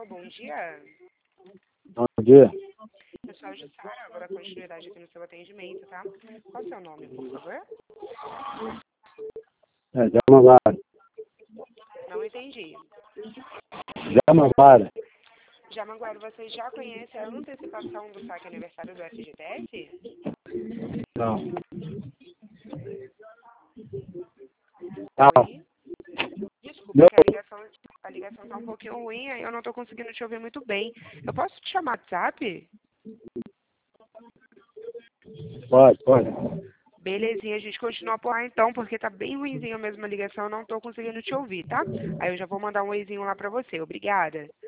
Alô, bom dia. Bom dia. Pessoal de Sara, agora continuidade aqui no seu atendimento, tá? Qual é o seu nome, por favor? Jamavara. Não entendi. Jamavara. Jamanguara, você já conhece a antecipação do saque aniversário do FGTS? Não. Não. Oi? Desculpa, que a ligação tá um pouquinho ruim, aí eu não tô conseguindo te ouvir muito bem. Eu posso te chamar no WhatsApp? Pode. Belezinha, a gente continua por lá então, porque tá bem ruimzinho mesmo a ligação, eu não tô conseguindo te ouvir, tá? Aí eu já vou mandar um oizinho lá pra você. Obrigada.